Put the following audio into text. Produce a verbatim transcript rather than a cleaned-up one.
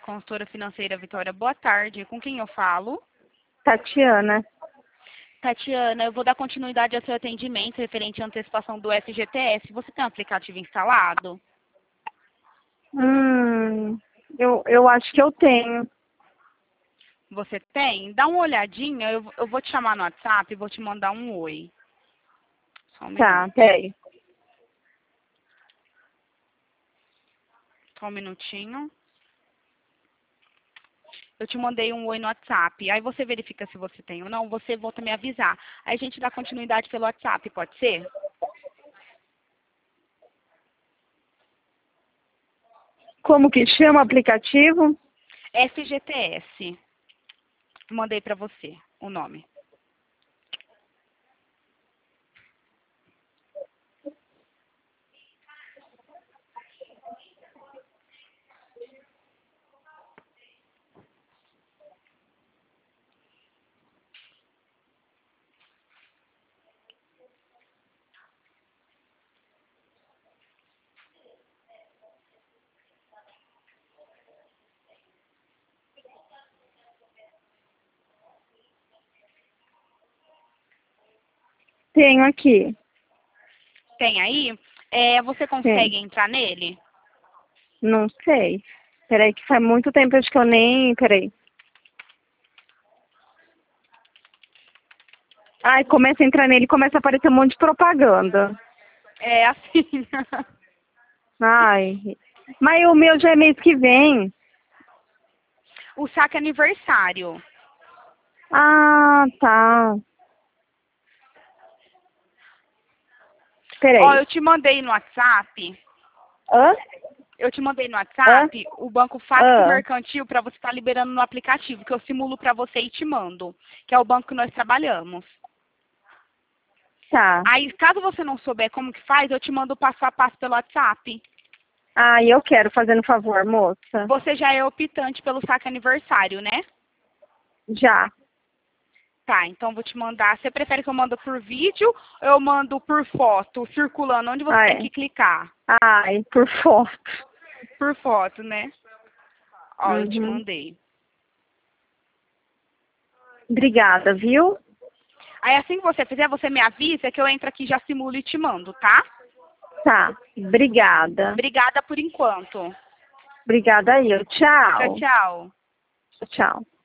Consultora financeira Vitória, boa tarde. Com quem eu falo? Tatiana. Tatiana, eu vou dar continuidade ao seu atendimento referente à antecipação do F G T S. Você tem um aplicativo instalado? Hum, eu, eu acho que eu tenho. Você tem? Dá uma olhadinha, eu, eu vou te chamar no WhatsApp e vou te mandar um oi. Só um Tá, minuto. peraí. Só um minutinho. Eu te mandei um oi no WhatsApp. Aí você verifica se você tem ou não, você volta a me avisar. Aí a gente dá continuidade pelo WhatsApp, pode ser? Como que chama o aplicativo? F G T S. Mandei pra você o nome. Tenho aqui. Tem aí? É, você consegue Tem. entrar nele? Não sei. Peraí, que faz muito tempo acho que eu nem... Peraí. Ai, começa a entrar nele, começa a aparecer um monte de propaganda. É assim. Ai, mas o meu já é mês que vem. O saque é aniversário. Ah, tá. Ó, Peraí. eu te mandei no WhatsApp. Hã? Eu te mandei no Hã? WhatsApp o banco Facto Hã? Mercantil para você estar liberando no aplicativo, que eu simulo para você e te mando, que é o banco que nós trabalhamos. Tá. Aí, caso você não souber como que faz, eu te mando o passo a passo pelo WhatsApp. Ah, eu quero, fazendo favor, moça. Você já é optante pelo saque aniversário, né? Já. Tá, então vou te mandar. Você prefere que eu mando por vídeo ou eu mando por foto, circulando, onde você Ah, tem é. que clicar? Ai, por foto. Por foto, né? Ó, eu te Uhum. mandei. Obrigada, viu? Aí assim que você fizer, você me avisa que eu entro aqui, já simulo e te mando, tá? Tá. Obrigada. Obrigada por enquanto. Obrigada aí. Tchau, Tchau. tchau. Tchau.